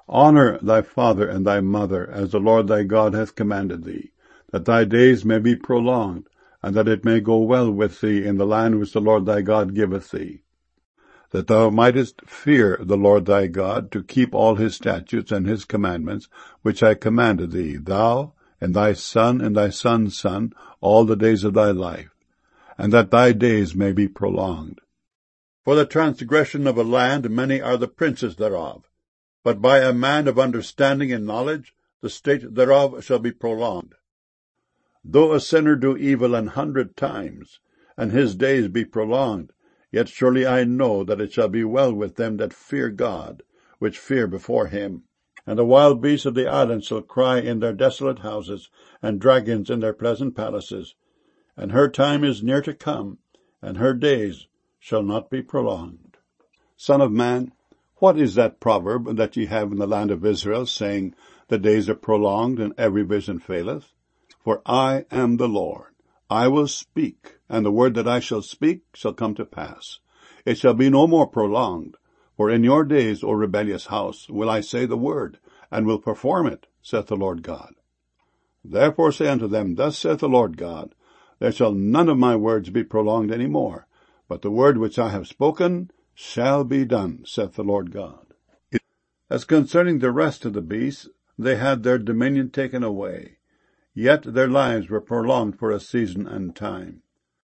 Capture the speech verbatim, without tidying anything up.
Honour thy father and thy mother, as the Lord thy God hath commanded thee, that thy days may be prolonged, and that it may go well with thee in the land which the Lord thy God giveth thee, that thou mightest fear the Lord thy God, to keep all his statutes and his commandments, which I commanded thee, thou and thy son and thy son's son, all the days of thy life, and that thy days may be prolonged. For the transgression of a land many are the princes thereof, but by a man of understanding and knowledge the state thereof shall be prolonged. Though a sinner do evil an hundred times, and his days be prolonged, yet surely I know that it shall be well with them that fear God, which fear before him. And the wild beasts of the island shall cry in their desolate houses, and dragons in their pleasant palaces. And her time is near to come, and her days shall not be prolonged. Son of man, what is that proverb that ye have in the land of Israel, saying, the days are prolonged, and every vision faileth? For I am the Lord. I will speak, and the word that I shall speak shall come to pass. It shall be no more prolonged. For in your days, O rebellious house, will I say the word, and will perform it, saith the Lord God. Therefore say unto them, Thus saith the Lord God, There shall none of my words be prolonged any more, but the word which I have spoken shall be done, saith the Lord God. As concerning the rest of the beasts, they had their dominion taken away, yet their lives were prolonged for a season and time.